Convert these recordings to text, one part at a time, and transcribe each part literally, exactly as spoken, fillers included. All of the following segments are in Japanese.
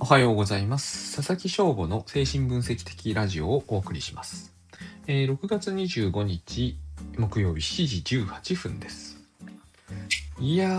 おはようございます。佐々木翔吾の精神分析的ラジオをお送りします。えー、ろくがつにじゅうごにち木曜日しちじじゅうはっぷんです。いや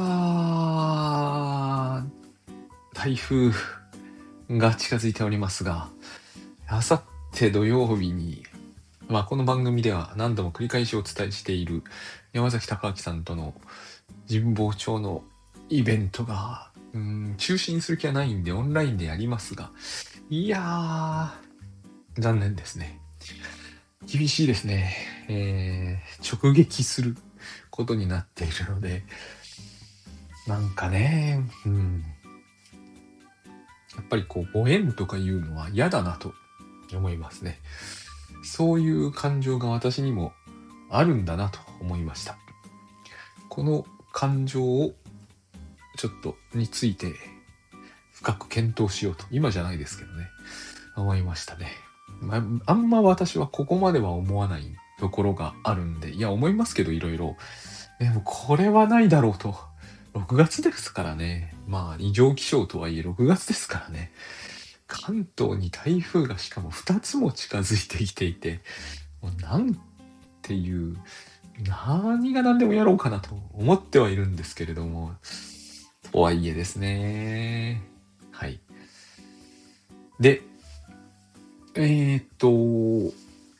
ー、台風が近づいておりますが、あさって土曜日に、まあ、この番組では何度も繰り返しお伝えしている山崎隆明さんとの神保町のイベントがうーん中止にする気はないんでオンラインでやりますが、いやー残念ですね。厳しいですね。えー、直撃することになっているので、なんかね、うん、やっぱりこうご縁とかいうのは嫌だなと思いますね。そういう感情が私にもあるんだなと思いました。この感情をちょっとについて深く検討しようと、今じゃないですけどね、思いましたね。まあ、あんま私はここまでは思わないところがあるんで、いや思いますけどいろいろ。でもこれはないだろうと。ろくがつですからね。まあ異常気象とはいえろくがつですからね。関東に台風がしかもふたつも近づいてきていて、もうなんていう、何が何でもやろうかなと思ってはいるんですけれども、とはいえですね。はい。で、えー、っと、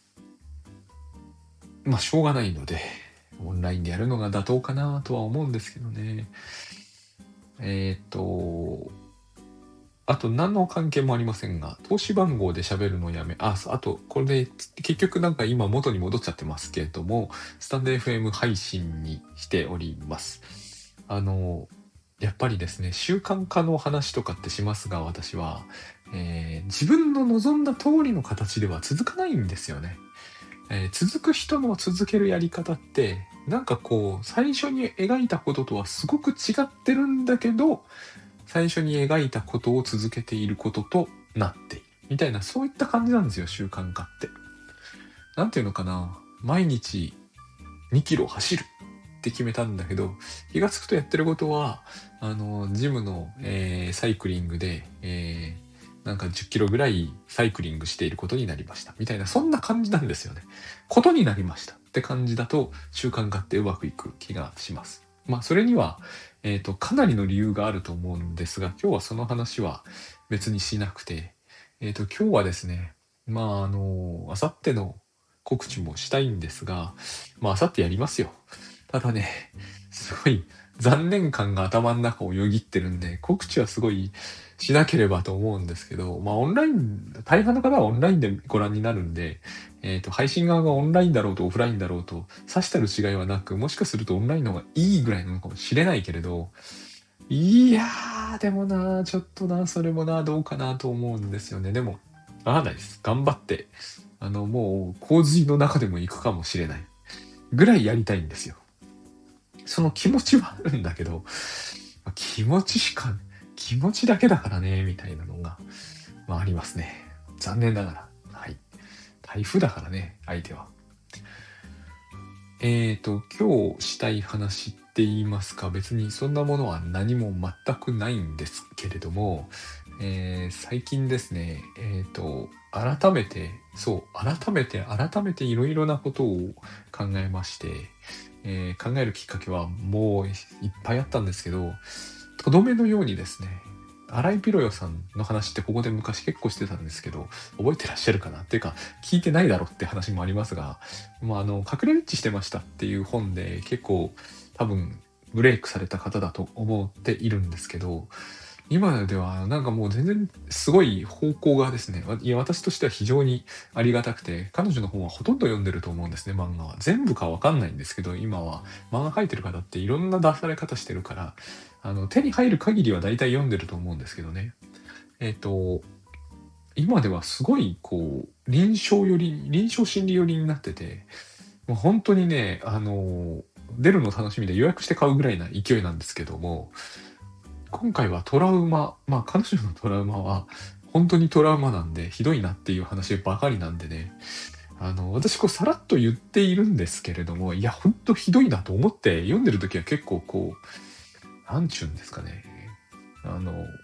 まあしょうがないので、オンラインでやるのが妥当かなとは思うんですけどね。えー、っと、あと何の関係もありませんが、投資番号で喋るのをやめ、あ、あと、これで結局なんか今元に戻っちゃってますけれども、スタンド エフエム 配信にしております。あの、やっぱりですね、習慣化の話とかってしますが、私は、えー自分の望んだ通りの形では続かないんですよね。えー続く人の続けるやり方って、なんかこう、最初に描いたこととはすごく違ってるんだけど、最初に描いたことを続けていることとなっている。みたいな、そういった感じなんですよ、習慣化って。なんていうのかな。毎日にキロ走るって決めたんだけど、気がつくとやってることは、あの、ジムの、えーサイクリングで、えーなんかじゅっキロぐらいサイクリングしていることになりました。みたいな、そんな感じなんですよね。ことになりましたって感じだと習慣化ってうまくいく気がします。まあ、それには、えっと、かなりの理由があると思うんですが、今日はその話は別にしなくて、えっと、今日はですね、まあ、あの、あさっての告知もしたいんですが、まあ、あさってやりますよ。ただね、すごい残念感が頭の中をよぎってるんで、告知はすごいしなければと思うんですけど、まあオンライン、大半の方はオンラインでご覧になるんで、えっと、配信側がオンラインだろうとオフラインだろうと、さしたる違いはなく、もしかするとオンラインの方がいいぐらいなのかもしれないけれど、いやー、でもな、ちょっとな、それもな、どうかなと思うんですよね。でも、わかんないです。頑張って、あの、もう、洪水の中でも行くかもしれない。ぐらいやりたいんですよ。その気持ちはあるんだけど、気持ちしか、気持ちだけだからね、みたいなのが、まあありますね。残念ながら。はい。台風だからね、相手は。えーと、今日したい話って言いますか、別にそんなものは何も全くないんですけれども、えー最近ですね、えーと、改めて、そう、改めて、改めていろいろなことを考えまして、えー考えるきっかけはもういっぱいあったんですけど、とどめのようにですね、荒井ピロヨさんの話ってここで昔結構してたんですけど、覚えてらっしゃるかなっていうか、聞いてないだろって話もありますが、まあ、あの、隠れウィッチしてましたっていう本で結構多分ブレイクされた方だと思っているんですけど、今ではなんかもう全然すごい方向がですね、いや私としては非常にありがたくて、彼女の本はほとんど読んでると思うんですね、漫画は。全部かわかんないんですけど、今は漫画描いてる方っていろんな出され方してるから、あの、手に入る限りは大体読んでると思うんですけどね。えっと、今ではすごいこう、臨床より、臨床心理寄りになってて、もう本当にね、あの、出るの楽しみで予約して買うぐらいな勢いなんですけども、今回はトラウマ、まあ彼女のトラウマは本当にトラウマなんでひどいなっていう話ばかりなんでね、あの、私こうさらっと言っているんですけれども、いや、本当ひどいなと思って読んでる時は結構こう、なんちゅうんですかね、あの、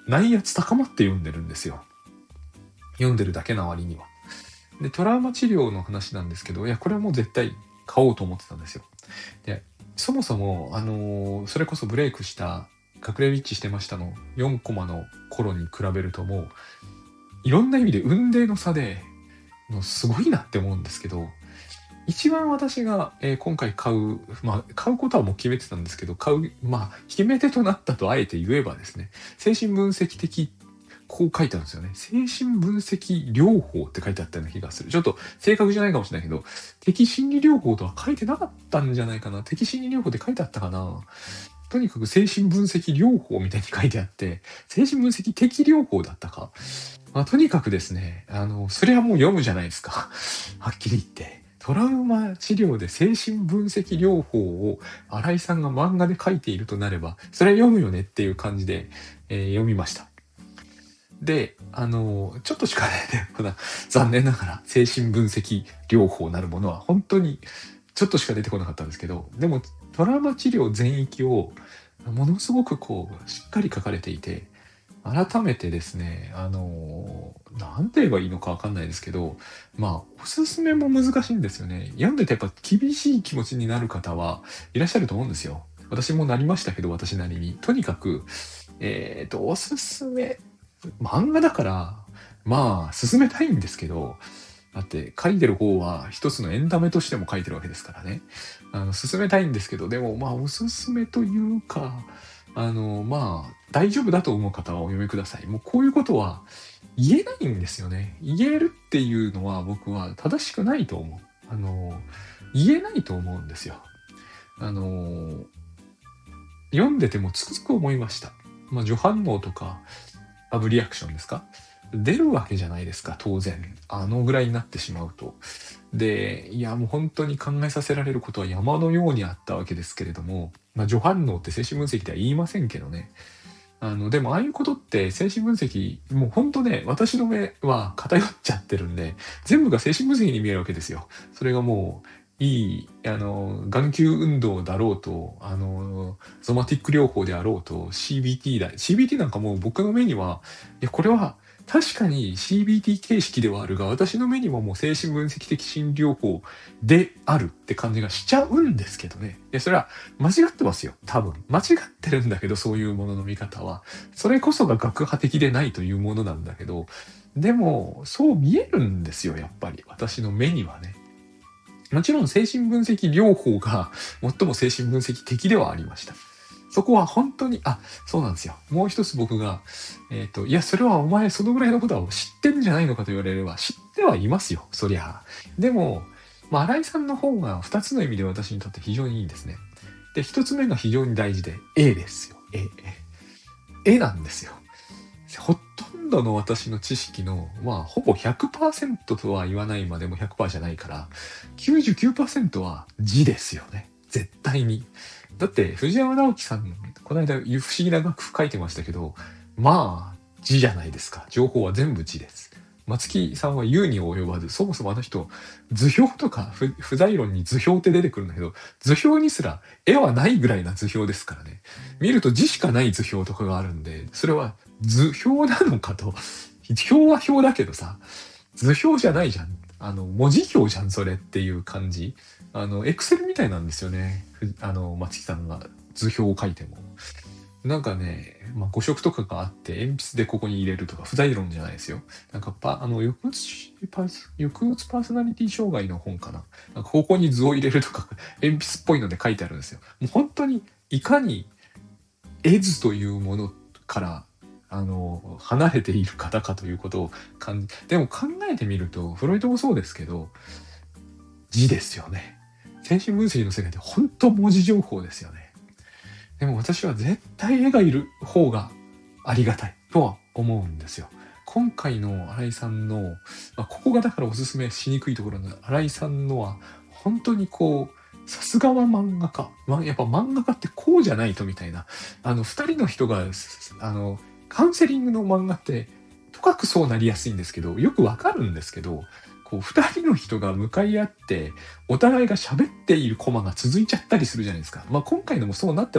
内圧高まって読んでるんですよ。読んでるだけな割には。で、トラウマ治療の話なんですけど、いや、これはもう絶対買おうと思ってたんですよ。で、そもそも、あのーそれこそブレイクした隠れウィッチしてましたのよんコマの頃に比べるともう、いろんな意味で雲泥の差で、もうすごいなって思うんですけど、一番私が、えー今回買う、まあ、買うことはもう決めてたんですけど、買う、まあ、決め手となったとあえて言えばですね、精神分析的、こう書いてあるんですよね。精神分析療法って書いてあったような気がする。ちょっと正確じゃないかもしれないけど、敵心理療法とは書いてなかったんじゃないかな。敵心理療法って書いてあったかな。とにかく精神分析療法みたいに書いてあって、精神分析的療法だったか。まあ、とにかくですね、あの、それはもう読むじゃないですか。はっきり言って。トラウマ治療で精神分析療法を新井さんが漫画で書いているとなれば、それは読むよねっていう感じで、えー読みました。で、あの、ちょっとしかね、ほら、残念ながら精神分析療法なるものは本当にちょっとしか出てこなかったんですけど、でもトラウマ治療全域をものすごくこう、しっかり書かれていて、改めてですね、あの、なんて言えばいいのかわかんないですけど、まあ、おすすめも難しいんですよね。読んでてやっぱ厳しい気持ちになる方はいらっしゃると思うんですよ。私もなりましたけど、私なりに。とにかく、えっと、おすすめ、漫画だから、まあ、進めたいんですけど、だって書いてる方は一つのエンタメとしても書いてるわけですからね。あの、進めたいんですけど、でもまあ、おすすめというか、あの、まあ、大丈夫だと思う方はお読みください。もうこういうことは言えないんですよね。言えるっていうのは僕は正しくないと思う。あの、言えないと思うんですよ。あの、読んでてもつくづく思いました。まあ、助反応とか、アブリアクションですか？出るわけじゃないですか、当然。あのぐらいになってしまうと。で、いや、もう本当に考えさせられることは山のようにあったわけですけれども、まあ、助反応って精神分析では言いませんけどね。あの、でもああいうことって精神分析、もう本当ね、私の目は偏っちゃってるんで、全部が精神分析に見えるわけですよ。それがもう、いい、あの、眼球運動だろうと、あの、ソマティック療法であろうと、シービーティー だ。シービーティー なんかもう僕の目には、いや、これは確かに シービーティー 形式ではあるが、私の目にももう精神分析的心理療法であるって感じがしちゃうんですけどね。いや、それは間違ってますよ。多分。間違ってるんだけど、そういうものの見方は。それこそが学派的でないというものなんだけど、でも、そう見えるんですよ、やっぱり。私の目にはね。もちろん精神分析療法が最も精神分析的ではありました。そこは本当に、あ、そうなんですよ。もう一つ僕が、えっと、いや、それはお前そのぐらいのことは知ってるんじゃないのかと言われれば、知ってはいますよ、そりゃ。でも、まあ、新井さんの方が二つの意味で私にとって非常にいいんですね。で、一つ目が非常に大事で、A ですよ。A。絵なんですよ。ほとんどの私の知識の、まあ、ほぼひゃくパーセントとは言わないまでも ひゃくパーセント じゃないから、きゅうじゅうきゅうパーセント は字ですよね。絶対に。だって、藤山直樹さん、この間、不思議な楽譜書いてましたけど、まあ、字じゃないですか。情報は全部字です。松木さんは言うに及ばず、そもそもあの人、図表とか、不不在論に図表って出てくるんだけど、図表にすら絵はないぐらいな図表ですからね。見ると字しかない図表とかがあるんで、それは図表なのかと。表は表だけどさ、図表じゃないじゃん。あの、文字表じゃん、それっていう感じ。あの、エクセルみたいなんですよね。ふあの、松木さんが図表を書いても。なんかね、まあ、誤色とかがあって、鉛筆でここに入れるとか、不在論じゃないですよ。なんかパ、あの、抑うつパース、抑うつパーソナリティ障害の本かな。なんかここに図を入れるとか、鉛筆っぽいので書いてあるんですよ。もう本当に、いかに絵図というものから、あの、離れている方かということを感じ、でも考えてみると、フロイトもそうですけど、字ですよね。精神分析の世界で本当文字情報ですよね。でも私は絶対絵がいる方がありがたいとは思うんですよ。今回の新井さんの、まあ、ここがだからおすすめしにくいところの新井さんのは本当にこう、さすがは漫画家。ま、やっぱ漫画家ってこうじゃないとみたいな。あの、二人の人が、あの、カウンセリングの漫画って、とかくそうなりやすいんですけど、よくわかるんですけど、こう、二人の人が向かい合って、お互いが喋っているコマが続いちゃったりするじゃないですか。まあ、今回のもそうなってますよ。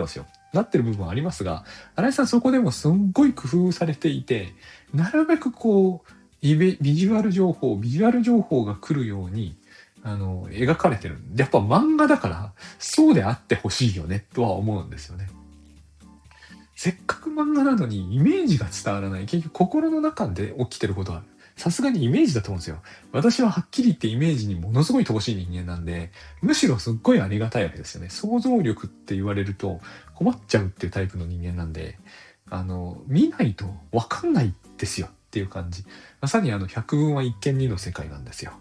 なってる部分はありますが、新井さんそこでもすんごい工夫されていて、なるべくこう、イベビジュアル情報、ビジュアル情報が来るように、あの、描かれてるんで、やっぱ漫画だから、そうであってほしいよね、とは思うんですよね。せっかく漫画なのにイメージが伝わらない。結局心の中で起きてることは、さすがにイメージだと思うんですよ。私ははっきり言ってイメージにものすごい乏しい人間なんで、むしろすっごいありがたいわけですよね。想像力って言われると困っちゃうっていうタイプの人間なんで、あの、見ないとわかんないですよっていう感じ。まさにあの、百聞は一見にの世界なんですよ。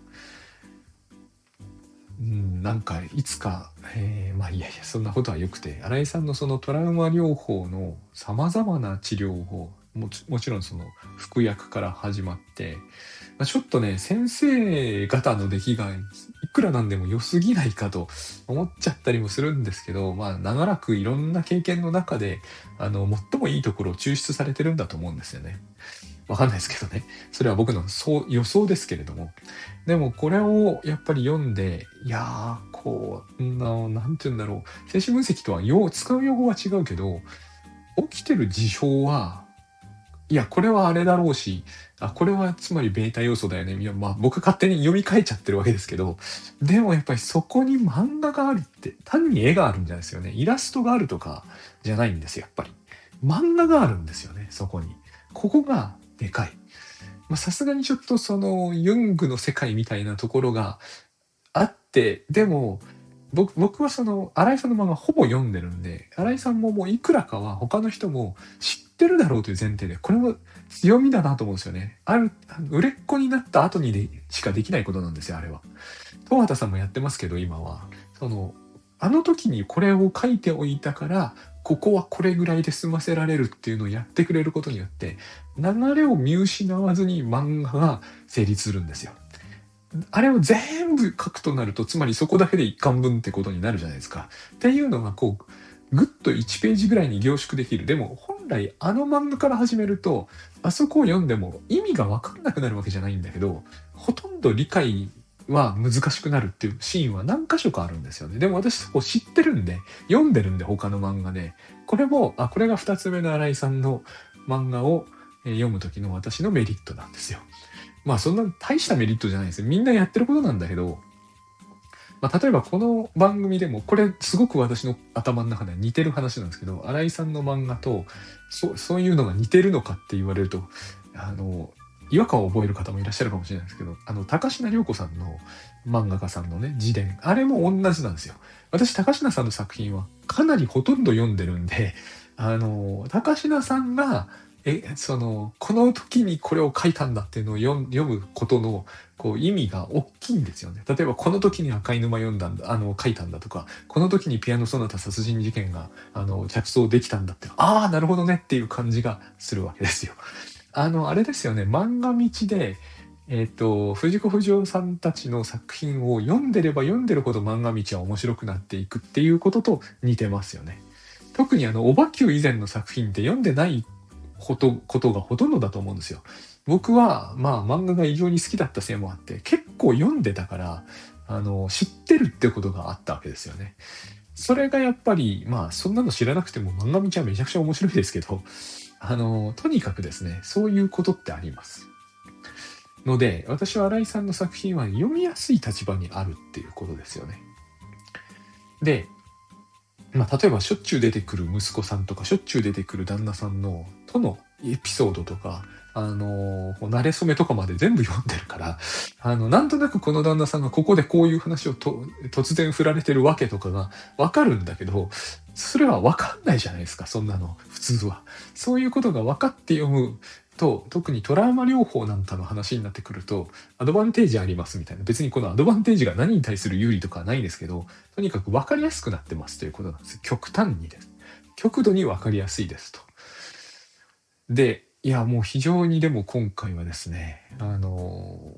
うん、なんかいつか、えーまあいやいや、そんなことはよくて、新井さんのそのトラウマ療法の様々な治療法、もちもちろんその服薬から始まって、まあ、ちょっとね、先生方の出来がいくらなんでも良すぎないかと思っちゃったりもするんですけど、まあ長らくいろんな経験の中で、あの、最もいいところを抽出されてるんだと思うんですよね。わかんないですけどね。それは僕のそう予想ですけれども。でもこれをやっぱり読んで、いやー、こう、ななんて言うんだろう。精神分析とは用使う用語は違うけど、起きてる事象は、いや、これはあれだろうし、あ、これはつまりベータ要素だよね。いや、まあ僕勝手に読み替えちゃってるわけですけど、でもやっぱりそこに漫画があるって、単に絵があるんじゃないですよね。イラストがあるとかじゃないんですよ、やっぱり。漫画があるんですよね、そこに。ここがでかい。まあさすがにちょっとそのユングの世界みたいなところがあって、でも、僕僕はその新井さんの漫画ほぼ読んでるんで、新井さんももういくらかは他の人も知ってるだろうという前提で、これも強みだなと思うんですよね。ある、売れっ子になった後にでしかできないことなんですよ、あれは。戸畑さんもやってますけど、今は。その、あの時にこれを書いておいたから、ここはこれぐらいで済ませられるっていうのをやってくれることによって、流れを見失わずに漫画が成立するんですよ。あれを全部書くとなると、つまりそこだけで一巻分ってことになるじゃないですか。っていうのがこう、ぐっといちページぐらいに凝縮できる。でも本来あの漫画から始めると、あそこを読んでも意味がわかんなくなるわけじゃないんだけど、ほとんど理解は難しくなるっていうシーンは何箇所かあるんですよね。でも私そこ知ってるんで、読んでるんで他の漫画で、これも、あ、これがふたつめの新井さんの漫画をえー読む時の私のメリットなんですよ。まあそんな大したメリットじゃないですよ。みんなやってることなんだけど、まあ、例えばこの番組でも、これすごく私の頭の中では似てる話なんですけど、新井さんの漫画と、そそういうのが似てるのかって言われると、あの、違和感を覚える方もいらっしゃるかもしれないですけど、あの、高階涼子さんの漫画家さんのね、自伝、あれも同じなんですよ。私、高階さんの作品はかなりほとんど読んでるんで、あの、高階さんが、え、その、この時にこれを書いたんだっていうのを読読むことの、こう意味が大きいんですよね。例えばこの時に赤い沼読んだんだ、あの書いたんだとか、この時にピアノソナタ殺人事件があの着想できたんだって、ああなるほどねっていう感じがするわけですよ。あのあれですよね、漫画道で。えっ、と藤子不二雄さんたちの作品を読んでれば読んでるほど漫画道は面白くなっていくっていうことと似てますよね。特にあのおばきゅう以前の作品って読んでないことことがほとんどだと思うんですよ。僕はまあ漫画が異常に好きだったせいもあって結構読んでたからあの知ってるってことがあったわけですよね。それがやっぱりまあそんなの知らなくても漫画道はめちゃくちゃ面白いですけど、あのとにかくですね、そういうことってありますので、私は新井さんの作品は読みやすい立場にあるっていうことですよね。で、まあ、例えばしょっちゅう出てくる息子さんとかしょっちゅう出てくる旦那さんのとのエピソードとか、あのー、慣れ初めとかまで全部読んでるから、あの、なんとなくこの旦那さんがここでこういう話をと突然振られてるわけとかがわかるんだけど、それはわかんないじゃないですか、そんなの、普通は。そういうことが分かって読むと、特にトラウマ療法なんかの話になってくると、アドバンテージありますみたいな。別にこのアドバンテージが何に対する有利とかはないんですけど、とにかく分かりやすくなってますということなんです。極端にです。極度に分かりやすいですと。で、いや、もう非常にでも今回はですね、あの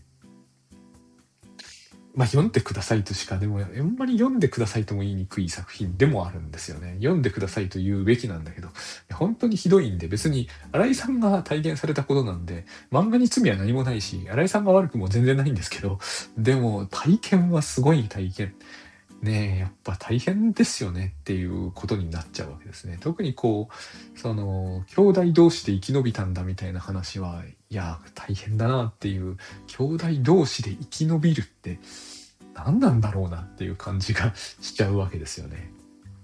まあ、読んでくださいとしか、でも、あんまり読んでくださいとも言いにくい作品でもあるんですよね。読んでくださいと言うべきなんだけど、本当にひどいんで、別に新井さんが体現されたことなんで、漫画に罪は何もないし、新井さんが悪くも全然ないんですけど、でも体験はすごい体験。 ねえ、やっぱ大変ですよねっていうことになっちゃうわけですね。特にこう、その、兄弟同士で生き延びたんだみたいな話は、いや、大変だなっていう、兄弟同士で生き延びるって何なんだろうなっていう感じがしちゃうわけですよね。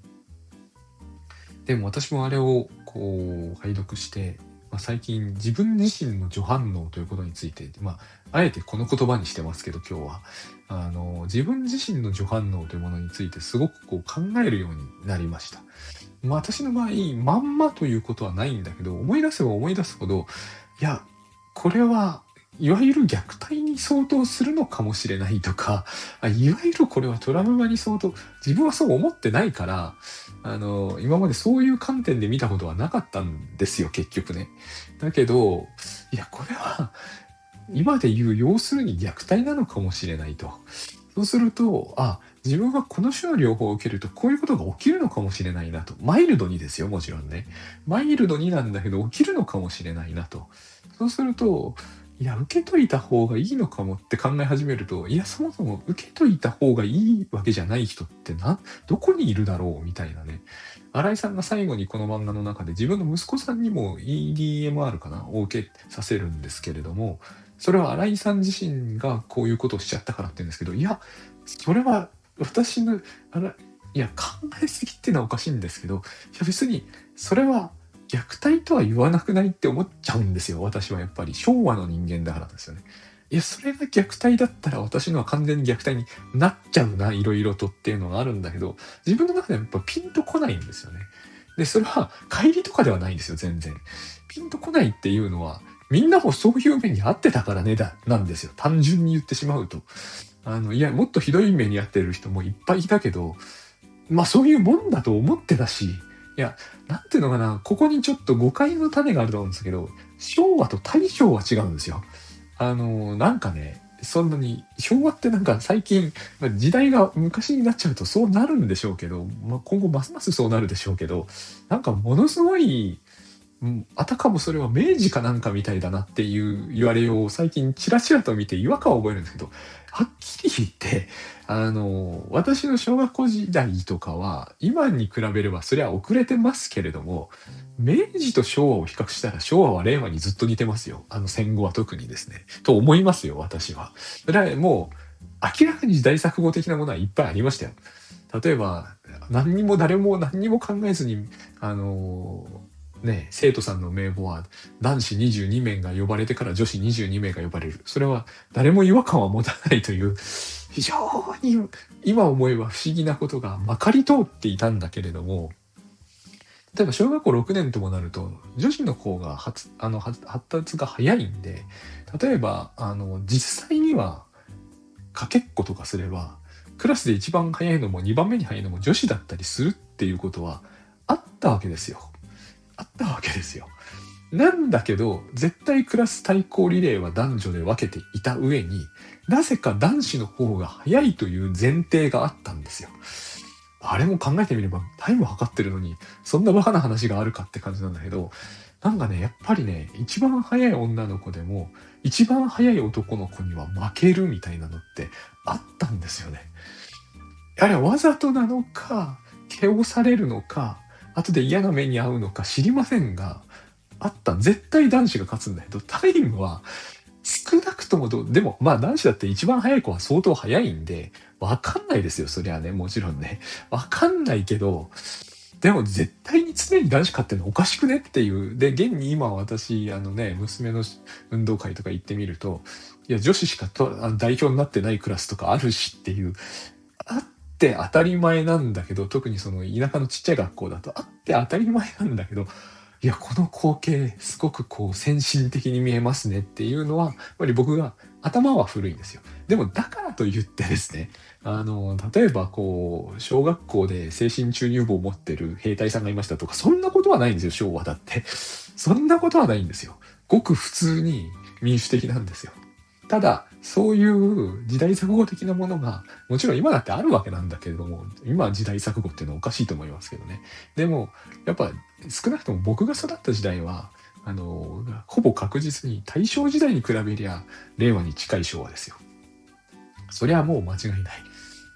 でも私もあれをこう拝読して、まあ、最近自分自身の助反応ということについて、まあ、あえてこの言葉にしてますけど今日はあの自分自身の助反応というものについてすごくこう考えるようになりました。まあ、私の場合まんまということはないんだけど、思い出せば思い出すほど、いやこれはいわゆる虐待に相当するのかもしれないとか、あいわゆるこれはトラウマに相当、自分はそう思ってないから、あの、今までそういう観点で見たことはなかったんですよ、結局ね。だけど、いや、これは、今で言う要するに虐待なのかもしれないと。そうすると、あ、自分はこの種の療法を受けるとこういうことが起きるのかもしれないなと。マイルドにですよ、もちろんね。マイルドになんだけど起きるのかもしれないなと。そうすると、いや、受けといた方がいいのかもって考え始めると、いや、そもそも受けといた方がいいわけじゃない人ってな、どこにいるだろうみたいなね。新井さんが最後にこの漫画の中で自分の息子さんにも イーディーエムアール かなを受けさせるんですけれども、それは新井さん自身がこういうことをしちゃったからって言うんですけど、いや、それは私の、あら、いや、考えすぎっていうのはおかしいんですけど、いや別に、それは虐待とは言わなくないって思っちゃうんですよ。私はやっぱり昭和の人間だからですよね。いや、それが虐待だったら私のは完全に虐待になっちゃうな、いろいろとっていうのがあるんだけど、自分の中ではやっぱピンとこないんですよね。で、それは乖離とかではないんですよ、全然。ピンとこないっていうのは、みんなもそういう目に遭ってたからね、だ、なんですよ。単純に言ってしまうと。あの、いや、もっとひどい目に遭ってる人もいっぱいいたけど、まあそういうもんだと思ってたし、いや、なんていうのかな、ここにちょっと誤解の種があると思うんですけど、昭和と大正は違うんですよ。あの、なんかね、そんなに、昭和ってなんか最近、まあ時代が昔になっちゃうとそうなるんでしょうけど、まあ、今後ますますそうなるでしょうけど、なんかものすごい、うん、あたかもそれは明治かなんかみたいだなっていう言われようを最近チラチラと見て違和感を覚えるんですけど、はっきり言って、あの、私の小学校時代とかは、今に比べればそれは遅れてますけれども、明治と昭和を比較したら昭和は令和にずっと似てますよ。あの戦後は特にですね。と思いますよ、私は。それはもう、明らかに時代錯誤的なものはいっぱいありましたよ。例えば、何にも誰も何にも考えずに、あのね、生徒さんの名簿は男子にじゅうにめいが呼ばれてから女子にじゅうにめいが呼ばれる。それは誰も違和感は持たないという、非常に今思えば不思議なことがまかり通っていたんだけれども、例えば小学校ろくねんともなると女子の方が発あの発発達が早いんで、例えばあの実際にはかけっことかすればクラスで一番早いのもにばんめに早いのも女子だったりするっていうことはあったわけですよ。あったわけですよ。なんだけど、絶対クラス対抗リレーは男女で分けていた上に、なぜか男子の方が早いという前提があったんですよ。あれも考えてみれば、タイム測ってるのに、そんなバカな話があるかって感じなんだけど、なんかね、やっぱりね、一番早い女の子でも、一番早い男の子には負けるみたいなのってあったんですよね。あれはわざとなのか、蹴押されるのか、後で嫌な目に遭うのか知りませんが、あった。絶対男子が勝つんだけど、タイムは少なくともど、でも、まあ男子だって一番早い子は相当早いんで、わかんないですよ、そりゃね、もちろんね。わかんないけど、でも絶対に常に男子勝ってるのおかしくねっていう。で、現に今私、あのね、娘の運動会とか行ってみると、いや、女子しかとあの代表になってないクラスとかあるしっていう、あって当たり前なんだけど、特にその田舎のちっちゃい学校だとあって当たり前なんだけど、いや、この光景、すごくこう先進的に見えますねっていうのは、やっぱり僕が頭は古いんですよ。でもだからと言ってですね、あの、例えばこう、小学校で精神注入棒を持ってる兵隊さんがいましたとか、そんなことはないんですよ、昭和だって。そんなことはないんですよ。ごく普通に民主的なんですよ。ただ、そういう時代錯誤的なものが、もちろん今だってあるわけなんだけれども、今は時代錯誤っていうのはおかしいと思いますけどね。でも、やっぱ少なくとも僕が育った時代は、あの、ほぼ確実に大正時代に比べりゃ、令和に近い昭和ですよ。そりゃもう間違いない。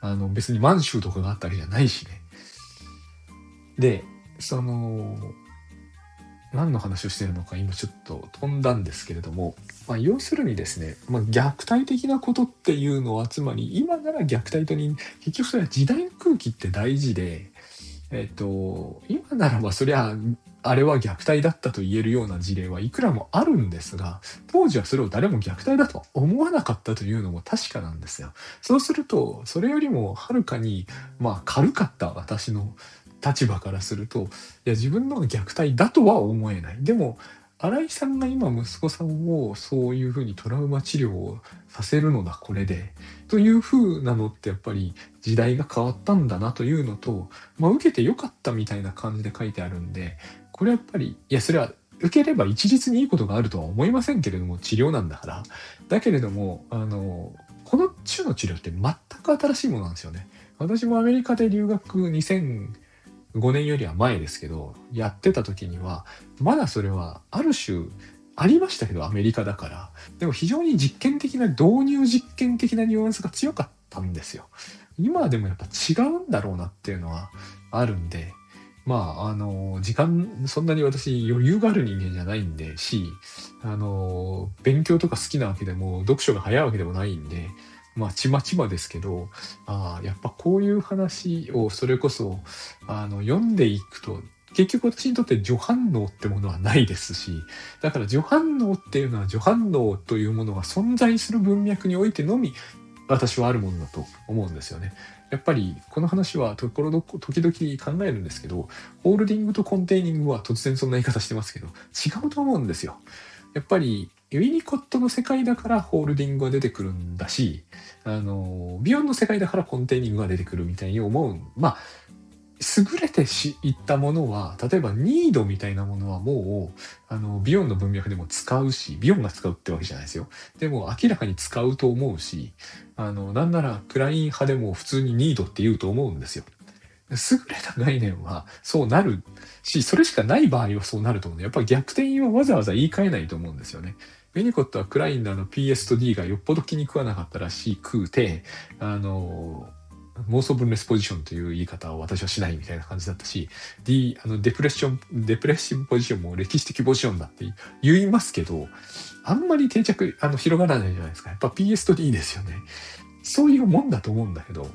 あの別に満州とかがあったわけじゃないしね。で、その、何の話をしているのか今ちょっと飛んだんですけれども、まあ、要するにですね、まあ、虐待的なことっていうのは、つまり今なら虐待とに、結局それは時代の空気って大事で、えっと、今ならばそりゃ、あれは虐待だったと言えるような事例はいくらもあるんですが、当時はそれを誰も虐待だとは思わなかったというのも確かなんですよ。そうすると、それよりもはるかに、まあ、軽かった私の立場からすると、いや、自分のが虐待だとは思えない。でも、新井さんが今息子さんをそういうふうにトラウマ治療をさせるのだ、これで。というふうなのってやっぱり時代が変わったんだなというのと、まあ受けてよかったみたいな感じで書いてあるんで、これやっぱり、いや、それは受ければ一律にいいことがあるとは思いませんけれども、治療なんだから。だけれども、あの、この種の治療って全く新しいものなんですよね。私もアメリカで留学にせんごねんよりは前ですけど、やってた時には、まだそれはある種ありましたけど、アメリカだから。でも非常に実験的な、導入実験的なニュアンスが強かったんですよ。今はでもやっぱ違うんだろうなっていうのはあるんで、まあ、あの、時間、そんなに私余裕がある人間じゃないんで、し、あの、勉強とか好きなわけでも、読書が早いわけでもないんで、まあ、ちまちまですけど、ああ、やっぱこういう話をそれこそ、あの、読んでいくと、結局私にとって助反応ってものはないですし、だから助反応っていうのは助反応というものが存在する文脈においてのみ、私はあるものだと思うんですよね。やっぱりこの話はところどこ時々考えるんですけど、ホールディングとコンテイニングは突然そんな言い方してますけど、違うと思うんですよ。やっぱりウィニコットの世界だからホールディングが出てくるんだし、あのビヨンの世界だからコンテイニングが出てくるみたいに思う。まあ優れてしいったものは、例えばニードみたいなものはもうあのビヨンの文脈でも使うし、ビヨンが使うってわけじゃないですよ。でも明らかに使うと思うし、あのなんならクライン派でも普通にニードって言うと思うんですよ。優れた概念はそうなるし、それしかない場合はそうなると思うので、やっぱり逆転はわざわざ言い換えないと思うんですよね。ウィニコットはクラインのあの ピーエス と D がよっぽど気に食わなかったらしくて、あの、妄想分裂ポジションという言い方を私はしないみたいな感じだったし、D、あのデプレッション、デプレッシブポジションも歴史的ポジションだって言いますけど、あんまり定着、あの広がらないじゃないですか。やっぱ ピーエス と D ですよね。そういうもんだと思うんだけど、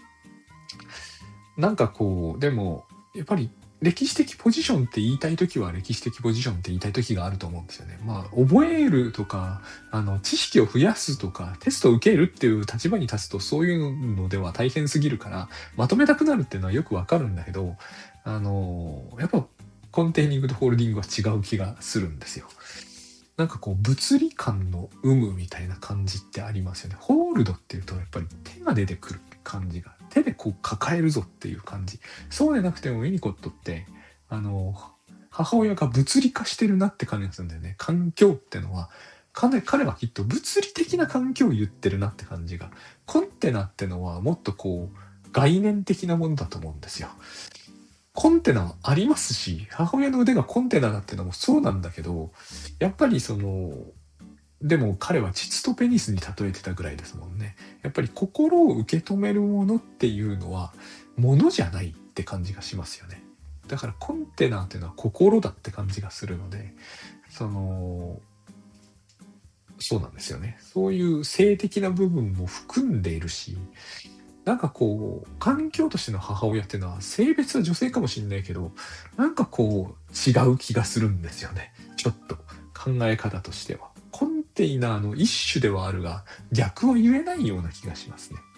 なんかこう、でも、やっぱり歴史的ポジションって言いたいときは歴史的ポジションって言いたいときがあると思うんですよね。まあ、覚えるとか、あの、知識を増やすとか、テストを受けるっていう立場に立つと、そういうのでは大変すぎるから、まとめたくなるっていうのはよくわかるんだけど、あの、やっぱ、コンテイニングとホールディングは違う気がするんですよ。なんかこう物理感の有無みたいな感じってありますよね。ホールドっていうとやっぱり手が出てくる感じが、手でこう抱えるぞっていう感じ。そうでなくてもウィニコットってあの母親が物理化してるなって感じがするんだよね。環境ってのは彼彼はきっと物理的な環境を言ってるなって感じが。コンテナってのはもっとこう概念的なものだと思うんですよ。コンテナはありますし、母親の腕がコンテナだってのもそうなんだけど、やっぱりその、でも彼は膣とペニスに例えてたぐらいですもんね。やっぱり心を受け止めるものっていうのは、ものじゃないって感じがしますよね。だからコンテナっていうのは心だって感じがするので、その、そうなんですよね。そういう性的な部分も含んでいるし、なんかこう、環境としての母親っていうのは性別は女性かもしれないけど、なんかこう違う気がするんですよね。ちょっと考え方としては。コンテイナーの一種ではあるが、逆は言えないような気がしますね。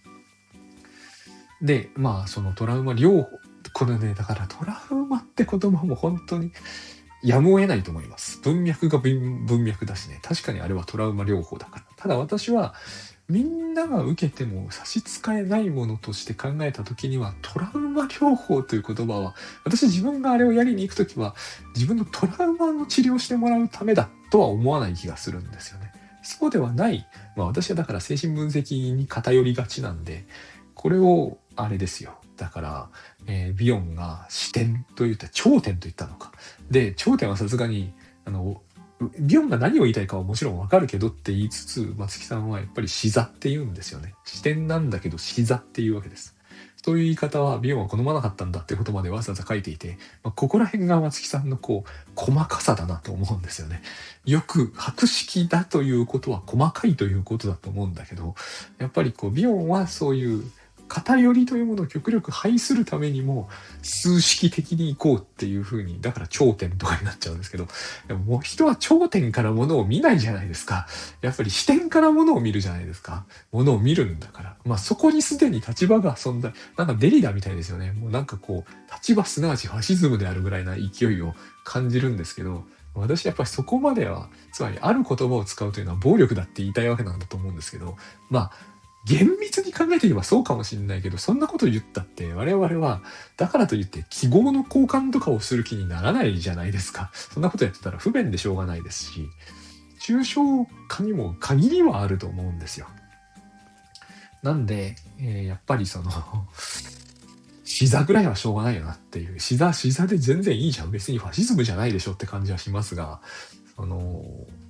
で、まあそのトラウマ療法、これね、だからトラウマって言葉も本当にやむを得ないと思います。文脈が文文脈だしね。確かにあれはトラウマ療法だから。ただ私は、みんなが受けても差し支えないものとして考えた時には、トラウマ療法という言葉は、私自分があれをやりに行く時は、自分のトラウマの治療をしてもらうためだとは思わない気がするんですよね。そうではない。まあ私はだから精神分析に偏りがちなんで、これを、あれですよ。だから、えービヨンが視点と言った、頂点と言ったのか。で、頂点はさすがに、あの、 ビヨンが何を言いたいかはもちろんわかるけどって言いつつ、松木さんはやっぱり視座って言うんですよね。視点なんだけど視座っていうわけです。そういう言い方はビヨンは好まなかったんだってことまでわざわざ書いていて、まあ、ここら辺が松木さんのこう細かさだなと思うんですよね。よく博識だということは細かいということだと思うんだけど、やっぱりこうビヨンはそういう偏りというものを極力排するためにも数式的に行こうっていう風に、だから頂点とかになっちゃうんですけど、でももう人は頂点からものを見ないじゃないですか。やっぱり視点からものを見るじゃないですか。ものを見るんだから。まあそこにすでに立場が存在。なんかデリダみたいですよね。もうなんかこう、立場すなわちファシズムであるぐらいな勢いを感じるんですけど、私やっぱりそこまでは、つまりある言葉を使うというのは暴力だって言いたいわけなんだと思うんですけど、まあ、厳密に考えていればそうかもしれないけど、そんなこと言ったって我々は、だからといって記号の交換とかをする気にならないじゃないですか。そんなことやってたら不便でしょうがないですし、抽象化にも限りはあると思うんですよ。なんで、えーやっぱりその、視座ぐらいはしょうがないよなっていう。視座、視座で全然いいじゃん。別にファシズムじゃないでしょって感じはしますが、その、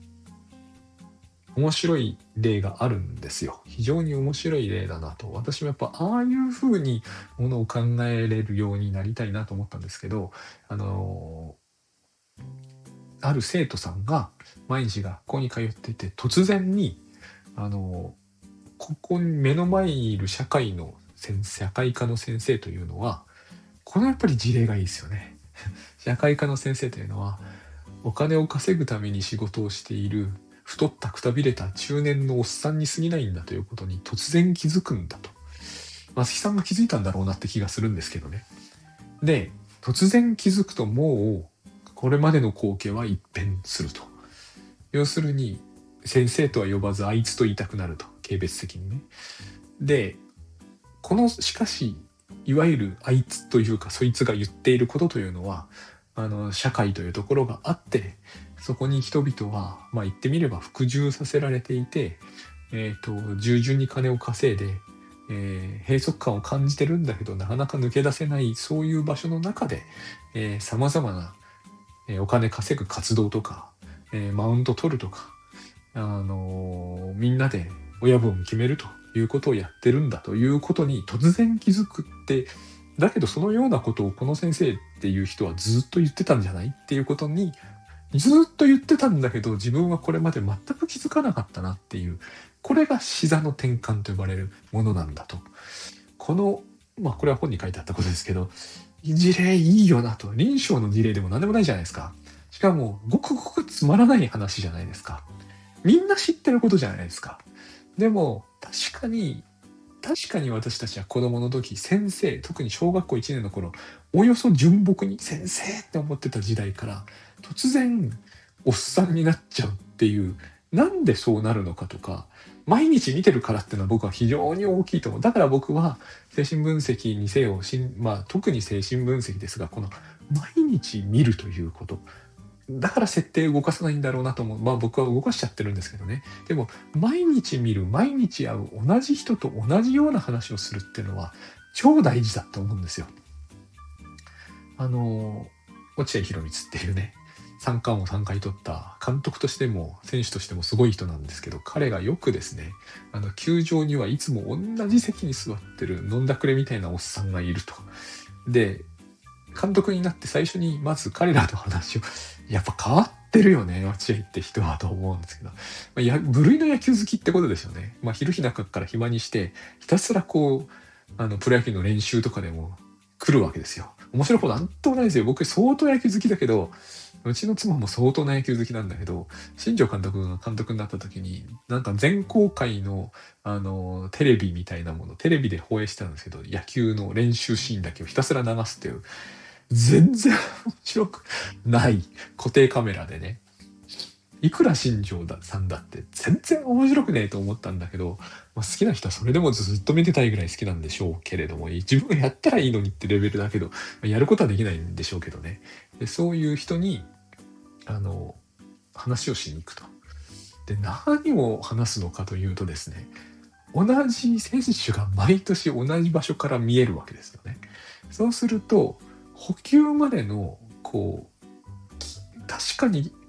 面白い例があるんですよ。非常に面白い例だなと。私もやっぱああいう風にものを考えれるようになりたいなと思ったんですけど、あのある生徒さんが毎日学校に通っていて、突然に、あのここに目の前にいる社会の先生、社会科の先生というのは、このやっぱり事例がいいですよね。社会科の先生というのは、お金を稼ぐために仕事をしている太ったくたびれた中年のおっさんに過ぎないんだということに突然気づくんだと。松木さんが気づいたんだろうなって気がするんですけどね。で、突然気づくともうこれまでの光景は一変すると。要するに先生とは呼ばずあいつと言いたくなると。軽蔑的にね。で、このしかしいわゆるあいつというかそいつが言っていることというのは、あの社会というところがあって、そこに人々はまあ言ってみれば服従させられていて、えっと従順に金を稼いで、えー閉塞感を感じてるんだけどなかなか抜け出せない、そういう場所の中でさまざまな、えーお金稼ぐ活動とか、えーマウント取るとか、あのーみんなで親分を決めるということをやってるんだということに突然気づくって、だけどそのようなことをこの先生っていう人はずっと言ってたんじゃないっていうことに、ずっと言ってたんだけど自分はこれまで全く気づかなかったなっていう、これが視座の転換と呼ばれるものなんだと。この、まあこれは本に書いてあったことですけど、事例いいよなと。臨床の事例でも何でもないじゃないですか。しかもごくごくつまらない話じゃないですか。みんな知ってることじゃないですか。でも確かに確かに私たちは子供の時、先生、特に小学校いちねんの頃、およそ純朴に先生って思ってた時代から突然おっさんになっちゃうっていう、なんでそうなるのかとか、毎日見てるからっていうのは僕は非常に大きいと思う。だから僕は精神分析にせよ、しんまあ、特に精神分析ですが、この毎日見るということ、だから設定動かさないんだろうなと思う。まあ僕は動かしちゃってるんですけどね。でも毎日見る、毎日会う同じ人と同じような話をするっていうのは超大事だと思うんですよ。あの落合博満っていうね、三冠をさんかい取った監督としても選手としてもすごい人なんですけど、彼がよくですね、あの球場にはいつも同じ席に座ってる飲んだくれみたいなおっさんがいると。で、監督になって最初にまず彼らと話を、やっぱ変わってるよね、落合って人はと思うんですけど、まあ、や部類の野球好きってことですよね。まあ、昼日中から暇にしてひたすらこうあのプロ野球の練習とかでも来るわけですよ。面白いことなんともないですよ。僕相当野球好きだけど、うちの妻も相当な野球好きなんだけど、新庄監督が監督になった時になんか全公開のあのテレビみたいなもの、テレビで放映してたんですけど、野球の練習シーンだけをひたすら流すっていう、全然面白くない固定カメラでね、いくら新庄さんだって全然面白くねえと思ったんだけど、まあ、好きな人はそれでもずっと見てたいぐらい好きなんでしょうけれども、自分がやったらいいのにってレベルだけど、まあ、やることはできないんでしょうけどね。でそういう人にあの話をしに行くと。で何を話すのかというとですね、同じ選手が毎年同じ場所から見えるわけですよね。そうすると補給までのこう確かに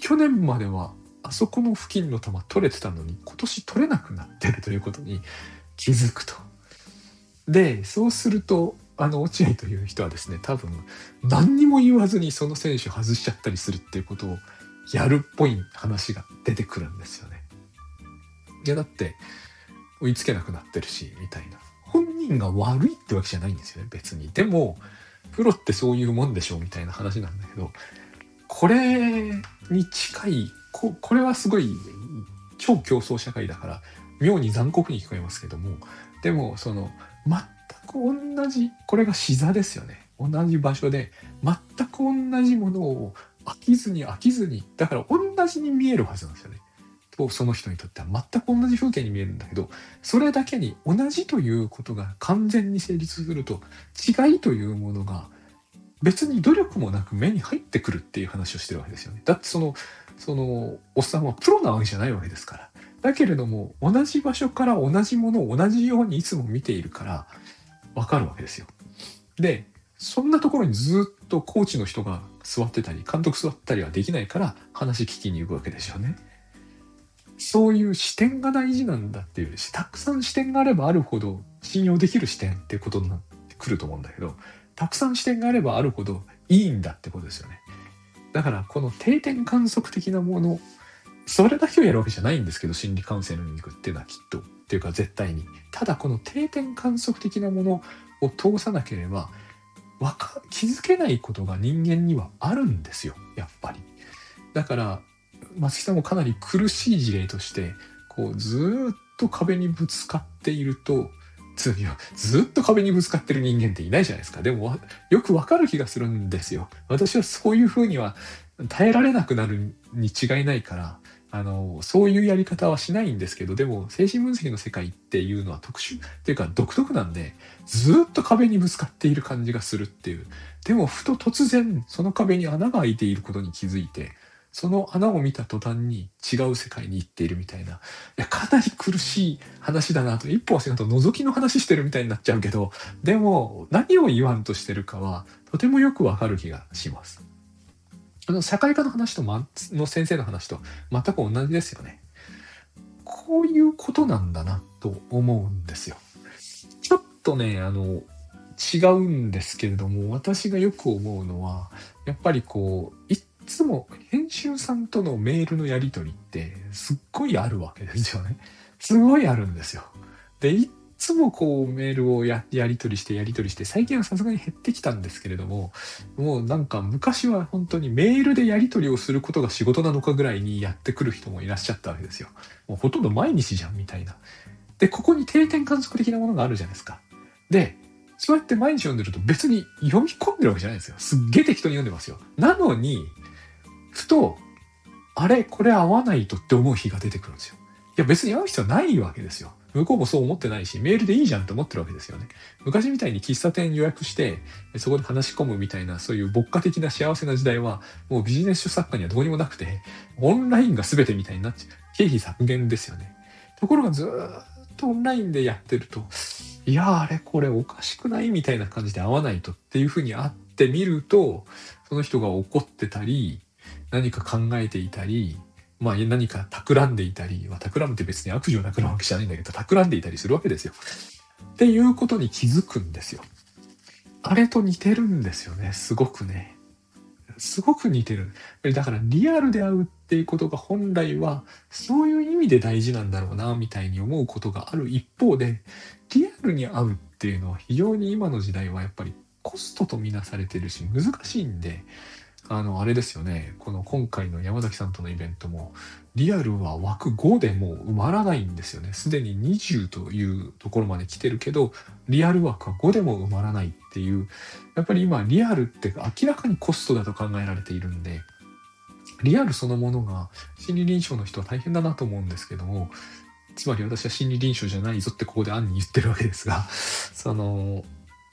去年まではあそこの付近の球取れてたのに今年取れなくなってるということに気づくと。でそうするとあの落合という人はですね、多分何にも言わずにその選手外しちゃったりするっていうことをやるっぽい話が出てくるんですよね。いやだって追いつけなくなってるしみたいな。本人が悪いってわけじゃないんですよね別に。でもプロってそういうもんでしょみたいな話なんだけど、これに近い こ, これはすごい超競争社会だから妙に残酷に聞こえますけども、でもその全く同じ、これが視座ですよね。同じ場所で全く同じものを飽きずに飽きずに、だから同じに見えるはずなんですよね。とその人にとっては全く同じ風景に見えるんだけど、それだけに同じということが完全に成立すると違いというものが別に努力もなく目に入ってくるっていう話をしてるわけですよね。だってそのそのおっさんはプロなわけじゃないわけですから。だけれども同じ場所から同じものを同じようにいつも見ているから分かるわけですよ。でそんなところにずっとコーチの人が座ってたり監督座ったりはできないから話聞きに行くわけですよね。そういう視点が大事なんだっていうし、たくさん視点があればあるほど信用できる視点っていうことになってくると思うんだけど、たくさん視点があればあるほどいいんだってことですよね。だからこの定点観測的なもの、それだけをやるわけじゃないんですけど、心理カウンセリングっていうのはきっとっていうか絶対に、ただこの定点観測的なものを通さなければわか気づけないことが人間にはあるんですよ、やっぱり。だから松木さんもかなり苦しい事例として、こうずっと壁にぶつかっていると、ついやずっと壁にぶつかってる人間っていないじゃないですか。でもよくわかる気がするんですよ。私はそういうふうには耐えられなくなるに違いないから、あのそういうやり方はしないんですけど、でも精神分析の世界っていうのは特殊っていうか独特なんで、ずっと壁にぶつかっている感じがするっていう。でもふと突然その壁に穴が開いていることに気づいて、その穴を見た途端に違う世界に行っているみたいな、いやかなり苦しい話だなと。一歩足がと覗きの話してるみたいになっちゃうけど、でも何を言わんとしてるかはとてもよくわかる気がします。あの社会科の話と、ま、の先生の話と全く同じですよね。こういうことなんだなと思うんですよ。ちょっとねあの違うんですけれども、私がよく思うのはやっぱりこういいつも編集さんとのメールのやり取りってすっごいあるわけですよね。すごいあるんですよ。でいっつもこうメールを や, やり取りしてやり取りして、最近はさすがに減ってきたんですけれども、もうなんか昔は本当にメールでやり取りをすることが仕事なのかぐらいにやってくる人もいらっしゃったわけですよ。もうほとんど毎日じゃんみたいな。でここに定点観測的なものがあるじゃないですか。でそうやって毎日読んでると別に読み込んでるわけじゃないんですよ。すっげえ適当に読んでますよ。なのにふとあれこれ合わないとって思う日が出てくるんですよ。いや別に合う必要ないわけですよ。向こうもそう思ってないし、メールでいいじゃんって思ってるわけですよね。昔みたいに喫茶店予約してそこで話し込むみたいな、そういう牧歌的な幸せな時代はもうビジネス書作家にはどうにもなくて、オンラインが全てみたいになっちゃう。経費削減ですよね。ところがずーっとオンラインでやってると、いやあれこれおかしくないみたいな感じで合わないとっていうふうに会ってみると、その人が怒ってたり何か考えていたり、まあ何か企んでいたり、まあ、企むって別に悪事を企むわけじゃないんだけど、企んでいたりするわけですよ。っていうことに気づくんですよ。あれと似てるんですよね。すごくね。すごく似てる。だからリアルで会うっていうことが本来はそういう意味で大事なんだろうなみたいに思うことがある一方で、リアルに会うっていうのは非常に今の時代はやっぱりコストとみなされてるし難しいんで、あのあれですよね、この今回の山崎さんとのイベントもリアルは枠ごでもう埋まらないんですよね。すでににじゅうというところまで来てるけど、リアル枠はごでも埋まらないっていう、やっぱり今リアルって明らかにコストだと考えられているんで、リアルそのものが心理臨床の人は大変だなと思うんですけども、つまり私は心理臨床じゃないぞってここで暗に言ってるわけですが、その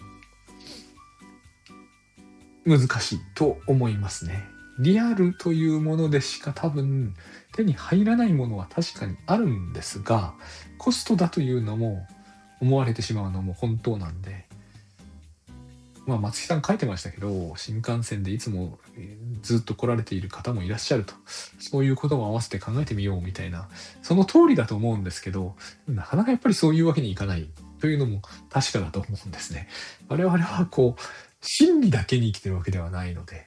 難しいと思いますね。リアルというものでしか多分手に入らないものは確かにあるんですが、コストだというのも思われてしまうのも本当なんで、 まあ松木さん書いてましたけど、新幹線でいつもずっと来られている方もいらっしゃると。そういうことも合わせて考えてみようみたいな、その通りだと思うんですけど、なかなかやっぱりそういうわけにいかないというのも確かだと思うんですね。我々はこう、真理だけに生きてるわけではないので、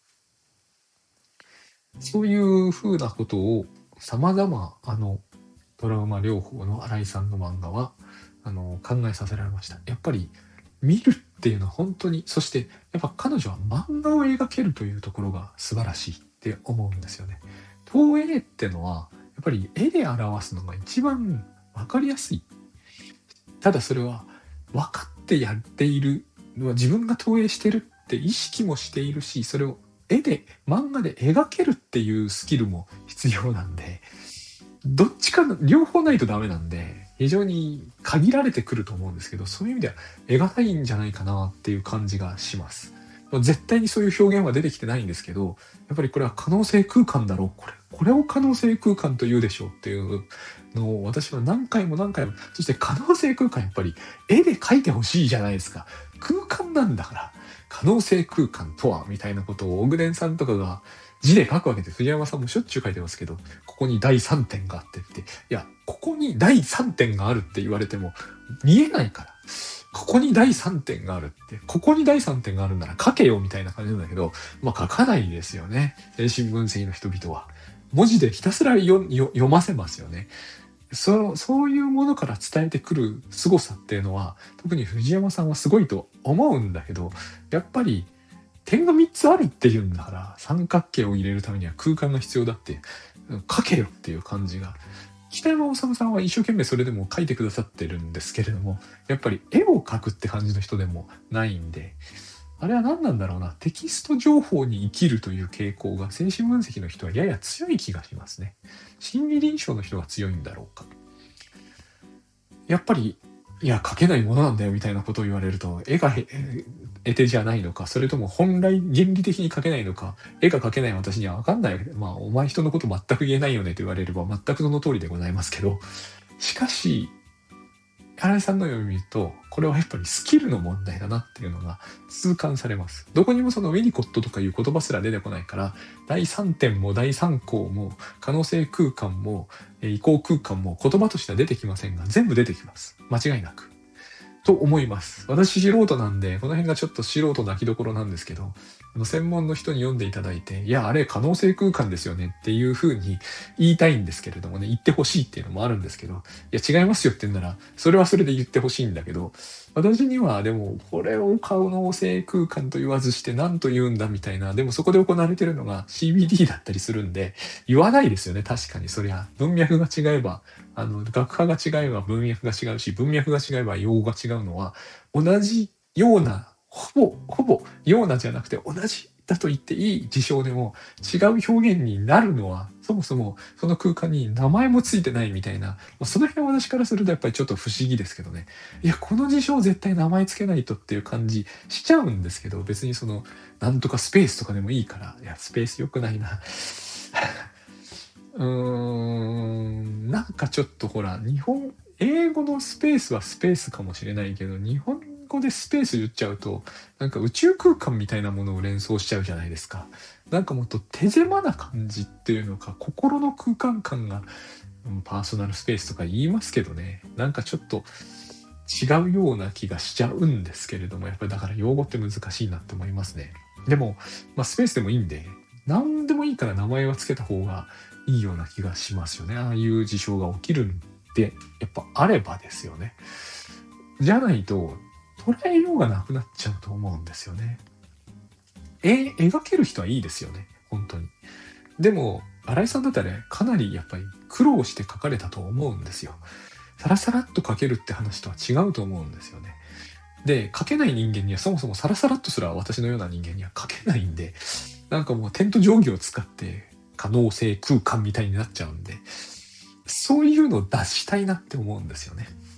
そういうふうなことを様々、あの、トラウマ療法の新井さんの漫画は、あの、考えさせられました。やっぱり、見るっていうのは本当に、そして、やっぱ彼女は漫画を描けるというところが素晴らしいって思うんですよね。投影ってのは、やっぱり絵で表すのが一番わかりやすい。ただそれは、分かってやっているのは自分が投影してるって意識もしているし、それを絵で、漫画で描けるっていうスキルも必要なんで、どっちかの、両方ないとダメなんで、非常に限られてくると思うんですけど、そういう意味では描かないんじゃないかなっていう感じがします。絶対にそういう表現は出てきてないんですけど、やっぱりこれは可能性空間だろう。これ、これを可能性空間と言うでしょうっていうのを私は何回も何回も、そして可能性空間やっぱり絵で描いてほしいじゃないですか。空間なんだから、可能性空間とはみたいなことをオグデンさんとかが字で書くわけで、藤山さんもしょっちゅう書いてますけど、ここにだいさんてんがあってって、いや、ここにだいさんてんがあるって言われても見えないから。ここにだいさんてんがあるって、ここにだいさんてんがあるんなら書けよみたいな感じなんだけど、まあ書かないですよね。精神分析の人々は。文字でひたすら読読ませますよね。そそういうものから伝えてくる凄さっていうのは、特に藤山さんはすごいと思うんだけど、やっぱり点がみっつあるっていうんだから、三角形を入れるためには空間が必要だって、書けよっていう感じが。北山治さんは一生懸命それでも書いてくださってるんですけれども、やっぱり絵を描くって感じの人でもないんで、あれは何なんだろうな。テキスト情報に生きるという傾向が精神分析の人はやや強い気がしますね。心理臨床の人が強いんだろうか。やっぱり、いや、描けないものなんだよみたいなことを言われると、絵がへ絵手じゃないのか、それとも本来原理的に描けないのか、絵が描けない私には分かんないわけで、まあ、お前人のこと全く言えないよねと言われれば全くその通りでございますけど、しかし、新井さんの読み見ると、これはやっぱりスキルの問題だなっていうのが痛感されます。どこにもそのウィニコットとかいう言葉すら出てこないから、だいさんてんもだいさん項も可能性空間も移行空間も言葉としては出てきませんが、全部出てきます。間違いなく。と思います。私素人なんで、この辺がちょっと素人泣きどころなんですけど、あの専門の人に読んでいただいて、いや、あれ可能性空間ですよねっていう風に言いたいんですけれどもね、言ってほしいっていうのもあるんですけど、いや、違いますよって言うんなら、それはそれで言ってほしいんだけど、私にはでも、これを可能性空間と言わずして何と言うんだみたいな、でもそこで行われてるのが シービーディー だったりするんで、言わないですよね、確かに。そりゃ、文脈が違えば、あの、学派が違えば文脈が違うし、文脈が違えば用語が違うのは、同じような、ほぼ、ほぼ、ようなじゃなくて同じだと言っていい事象でも違う表現になるのは、そもそもその空間に名前もついてないみたいな、その辺は私からするとやっぱりちょっと不思議ですけどね。いや、この事象絶対名前つけないとっていう感じしちゃうんですけど、別にその、なんとかスペースとかでもいいから、いや、スペース良くないな。うーん、なんかちょっとほら、日本、英語のスペースはスペースかもしれないけど、日本語でスペース言っちゃうと、なんか宇宙空間みたいなものを連想しちゃうじゃないですか。なんかもっと手狭な感じっていうのか、心の空間感が、うん、パーソナルスペースとか言いますけどね、なんかちょっと違うような気がしちゃうんですけれども、やっぱりだから用語って難しいなって思いますね。でも、まあスペースでもいいんで、何でもいいから名前はつけた方がいいような気がしますよね。ああいう事象が起きるんで、やっぱあればですよね。じゃないと、捉えようがなくなっちゃうと思うんですよね。え、描ける人はいいですよね。本当に。でも、新井さんだったらかなりやっぱり苦労して描かれたと思うんですよ。さらさらっと描けるって話とは違うと思うんですよね。で、描けない人間にはそもそもサラサラっとすら私のような人間には描けないんで、なんかもう点と定規を使って可能性空間みたいになっちゃうんで、そういうのを出したいなって思うんですよね。